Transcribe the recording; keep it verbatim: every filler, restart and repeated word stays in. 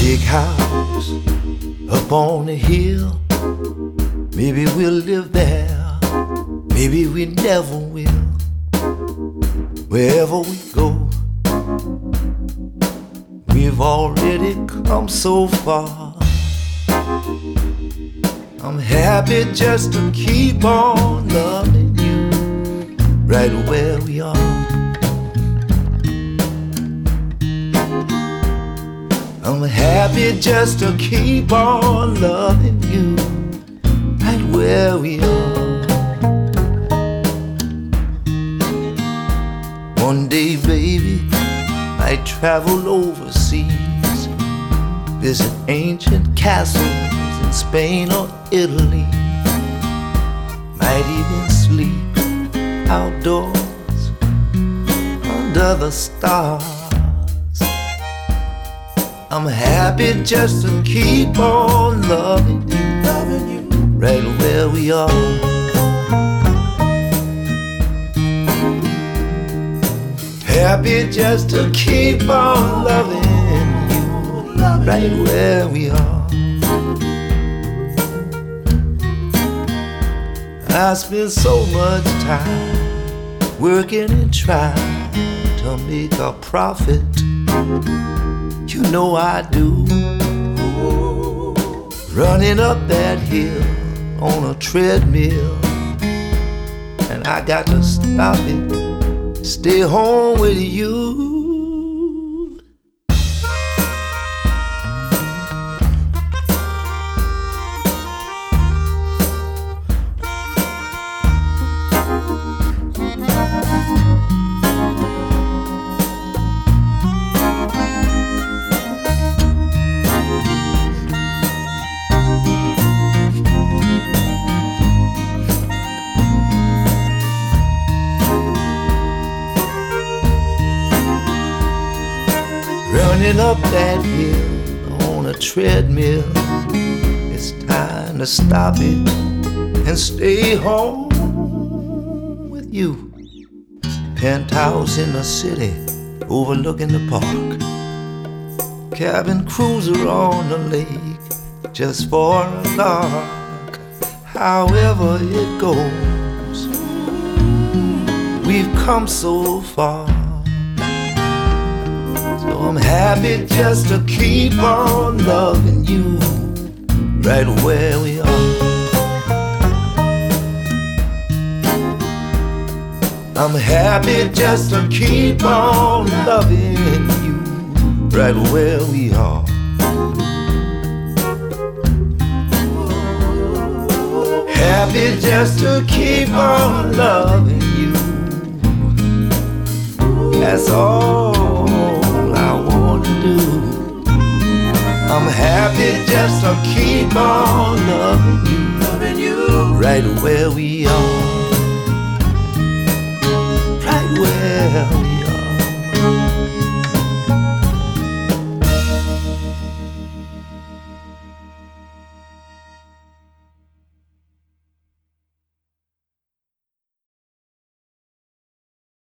big house up on the hill. Maybe we'll live there, maybe we never will. Wherever we go, we've already come so far. I'm happy just to keep on loving you right where we are. I'm happy just to keep on loving you right where we are. One day, baby, I travel overseas, visit ancient castles in Spain or Italy. Might even sleep outdoors under the stars. I'm happy just to keep on loving you, loving you right where we are. Happy just to keep on loving you right where we are. I spend so much time working and trying to make a profit. You know I do. Running up that hill on a treadmill, and I got to stop it, stay home with you. Running up that hill on a treadmill, it's time to stop it and stay home with you. Penthouse in the city overlooking the park, cabin cruiser on the lake just for a lark. However it goes, we've come so far. So I'm happy just to keep on loving you right where we are. I'm happy just to keep on loving you right where we are. Happy just to keep on loving you. That's all I want to do. I'm happy just to keep on loving you, loving you right where we are.